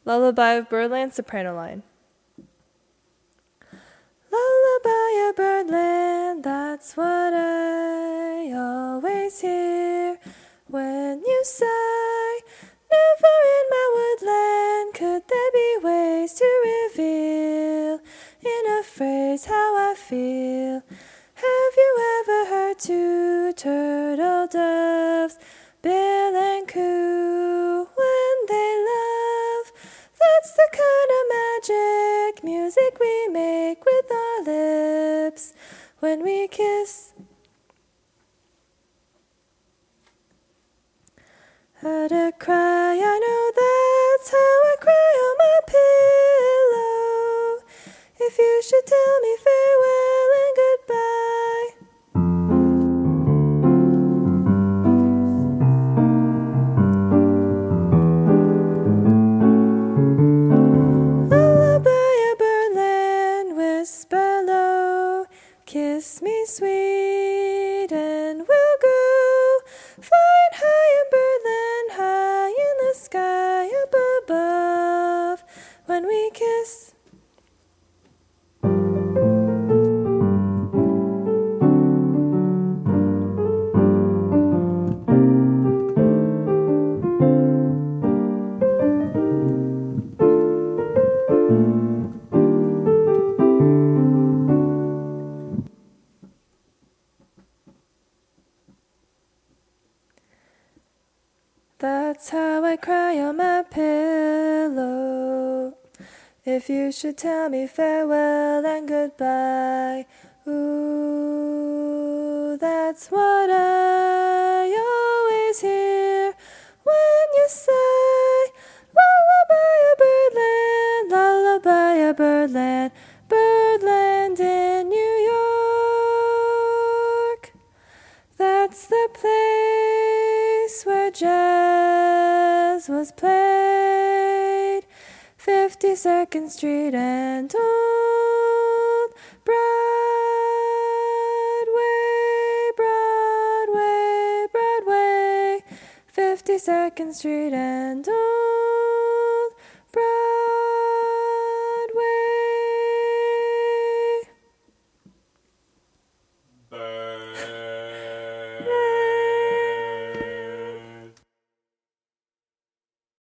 Lullaby of Birdland soprano line. Lullaby of Birdland, that's what I always hear when you sigh. Never in my woodland could there be ways to reveal in a phrase how I feel. Have you ever heard two turtle doves bill and coo when they love? That's the kind of magic music we make with our lips when we kiss. Heard a cry, I know that's how I cry on my pillow. If you should tell me farewell and goodbye. Lullaby of Birdland, whisper low, kiss me sweet and we'll go flying high in Birdland, high in the sky up above when we kiss. That's how I cry on my pillow. If you should tell me farewell and goodbye. Ooh, that's what I always hear when you say, lullaby of Birdland, lullaby of Birdland, Birdland in New York. That's the place where jazz was played, 52nd Street and Old Broadway, Broadway, Broadway, 52nd Street and Old